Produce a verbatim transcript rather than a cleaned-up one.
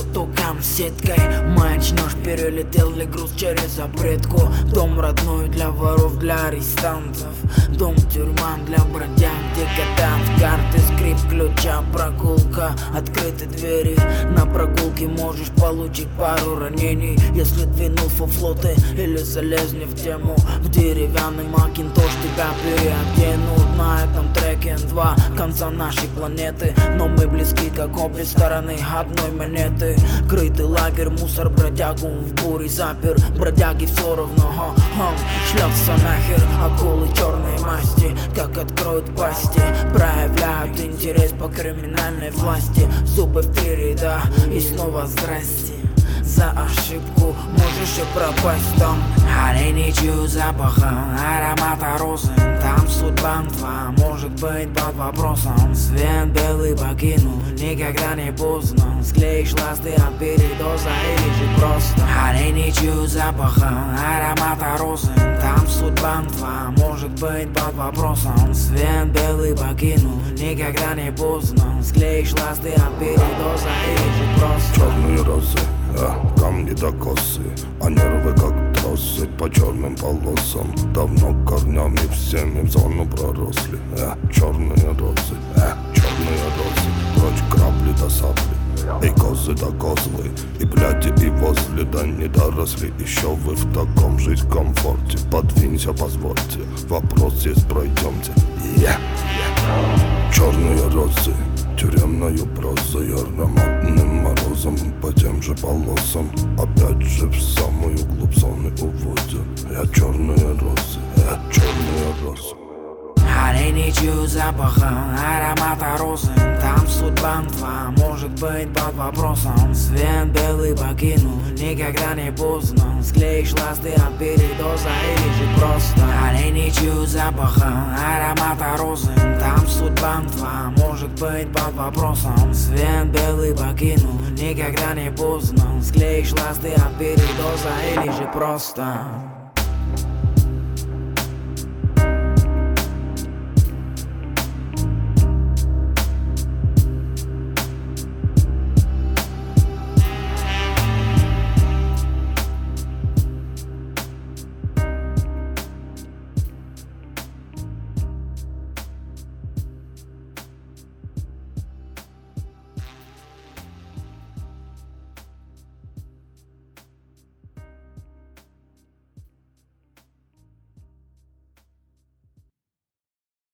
током сеткой. Маячнешь, перелетел ли груз через запретку. Дом родной для воров, для арестантов. Дом тюрьма для бродяг, декадант. Карты, скрип ключа, прогулка, открыты двери. На прогулке можешь получить пару ранений, если двинул фуфлоты или залез не в тему. В деревянный макинтош тебя переоденут. На этом треке два конца нашей планеты, но мы близки, как обе стороны одной монеты. Крытый лагерь, мусор, бродягу в буре запер. Бродяги все равно ха, ха, шлется нахер. Акулы черной масти, как откроют пасти, проявляют интерес по криминальной власти. Зубы в три ряда и снова здрасте. За ошибку можешь и пропасть там. Они не чуют запаха, аромата розы. Там судьба твоя может быть под вопросом. Свет белый покинул, никогда не поздно. Склеишь ласты от передоза или же просто. Они не чуют запаха, аромата розы. Там судьба твоя может быть под вопросом. Свет белый покинул, никогда не поздно. Склеишь ласты от передоза или же просто. Черные розы, а, камни до косы, а нервы как тросы по черным полосам. Давно корнями всеми в зону проросли. а, Черные розы, а, черные розы, прочь крабли до сабли. И козы до козлы, и бляди, и возле, да не доросли. Еще вы в таком жизнь комфорте. Подвинься, позвольте, вопрос есть, пройдемте. yeah, yeah. Черные розы, тюремною прозой, ароматным морозом по тем же полосам. Опять же в самую глубь зоны уводят. Я черные розы, я черные розы. Они не чуют запаха, аромата розы. Там судьба твоя может быть под вопросом. Свет белый покинул, никогда не поздно. Склеишь ласты от передоза или же просто. Они не чуют запаха, аромата розы. Там судьба твоя может быть под вопросом. Свет белый покинул, никогда не поздно. Склеишь ласты от передоза или же просто.